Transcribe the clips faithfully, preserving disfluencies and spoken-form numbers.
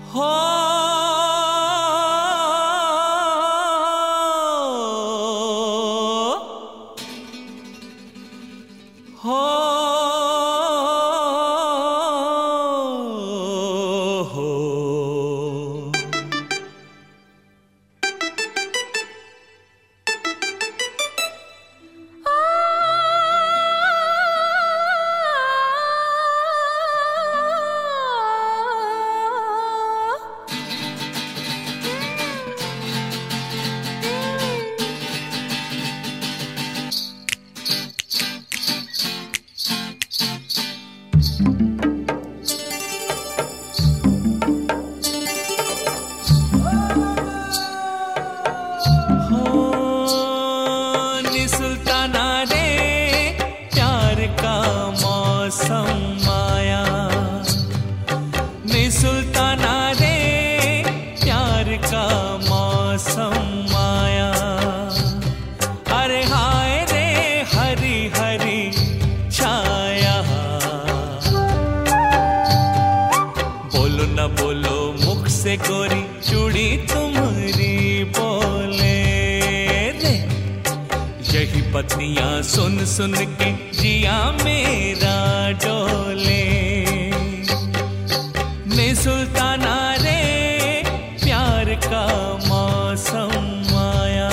हो हो हो सुल्ताना रे प्यार का मौसम आया, नी सुल्ताना रे प्यार का मौसम आया। अरे हाय रे हरी हरी छाया, बोलो न बोलो मुख से गोरी चूड़ी तुम्हारी बोले रे। यही पत्नियां सुन सुन के जिया मेरा डोले। ने सुल्ताना रे प्यार का मौसम आया।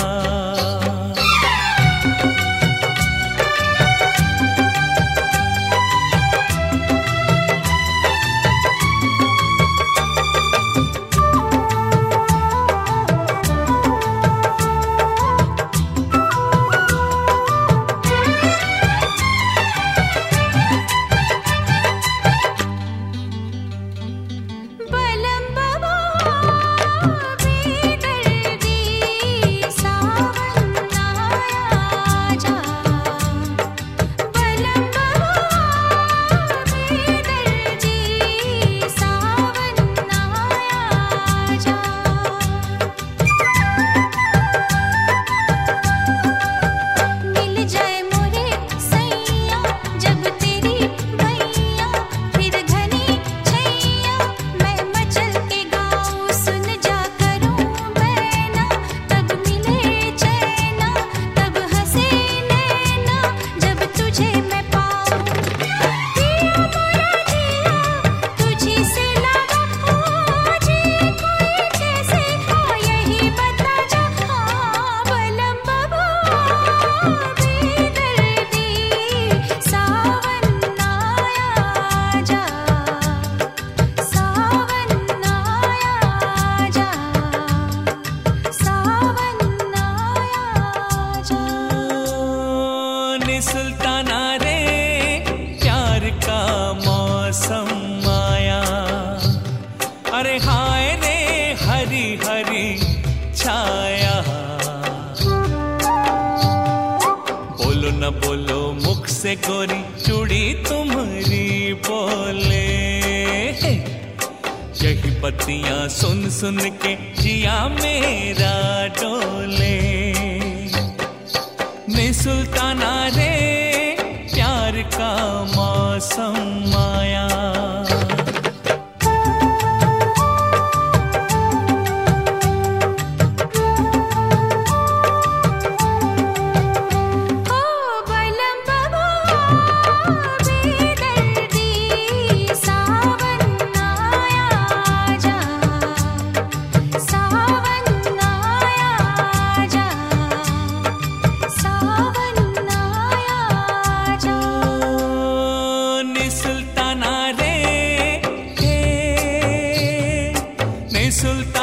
सुल्ताना रे प्यार का मौसम आया। अरे हाय रे हरी हरी छाया, बोलो न बोलो मुख से गोरी चूड़ी तुम्हारी बोले। यही पत्तियां सुन सुन के जिया मेरा डोले। ने सुल्ताना रे प्यार का मौसम आया। सुल्ताना